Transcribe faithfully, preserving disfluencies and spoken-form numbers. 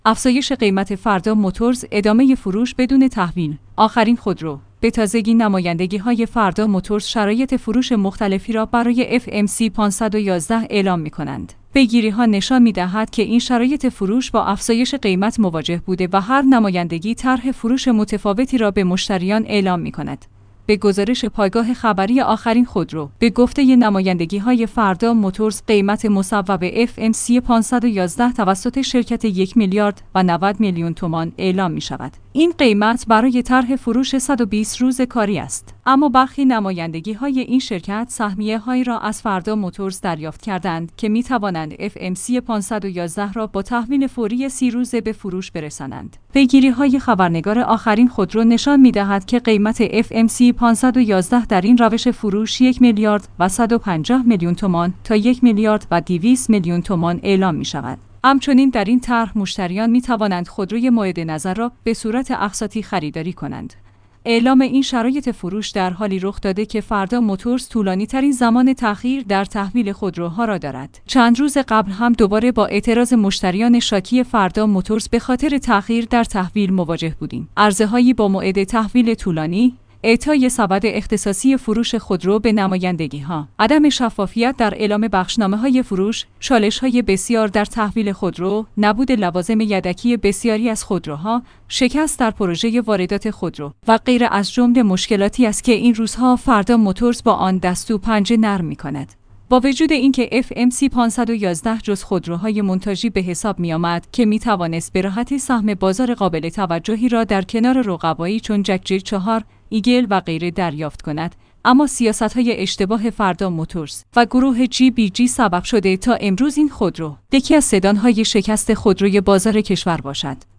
افزایش قیمت فردا موتورز، ادامه فروش بدون تحویل. آخرین خودرو. به تازگی نمایندگی‌های فردا موتورز شرایط فروش مختلفی را برای اف ام سی پانصد و یازده اعلام می‌کنند. پیگیری‌ها نشان می‌دهد که این شرایط فروش با افزایش قیمت مواجه بوده و هر نمایندگی طرح فروش متفاوتی را به مشتریان اعلام می‌کند. به گزارش پایگاه خبری آخرین خودرو، به گفته نمایندگی‌های فردا موتورز، قیمت مصوب اف ام سی پانصد و یازده توسط شرکت یک میلیارد و نود میلیون تومان اعلام می‌شود. این قیمت برای طرح فروش صد و بیست روز کاری است. اما برخی نمایندگی‌های این شرکت سهمیه‌هایی را از فردا موتورز دریافت کردند که می‌توانند اف ام سی پانصد و یازده را با تحویل فوری سی روزه به فروش برسانند. پیگیری‌های خبرنگار آخرین خودرو نشان می‌دهد که قیمت اف ام سی پانصد و یازده در این روش فروش یک میلیارد و صد و پنجاه میلیون تومان تا یک میلیارد و دویست میلیون تومان اعلام می‌شود. همچنین در این طرح مشتریان می توانند خودروی مورد نظر را به صورت اقساطی خریداری کنند. اعلام این شرایط فروش در حالی رخ داده که فردا موتورز طولانی ترین زمان تأخیر در تحویل خودروها را دارد. چند روز قبل هم دوباره با اعتراض مشتریان شاکی فردا موتورز به خاطر تأخیر در تحویل مواجه بودیم. عرضه‌هایی با موعد تحویل طولانی، اعطای سبد اختصاصی فروش خودرو به نمایندگی‌ها، عدم شفافیت در اعلام بخشنامه‌های فروش، چالش‌های بسیار در تحویل خودرو، نبود لوازم یدکی بسیاری از خودروها، شکست در پروژه واردات خودرو و غیره از جمله مشکلاتی است که این روزها فردا موتورز با آن دست و پنجه نرم می‌کند. با وجود اینکه اف ام سی پانصد و یازده جز خودروهای مونتاژی به حساب می آمد که می توانست به راحتی سهم بازار قابل توجهی را در کنار رقبایی چون جک جی چهار، ایگل و غیره دریافت کند، اما سیاست‌های اشتباه فردا موتورز و گروه جی بی جی سبب شده تا امروز این خودرو یکی از سدان‌های شکست خودروی بازار کشور باشد.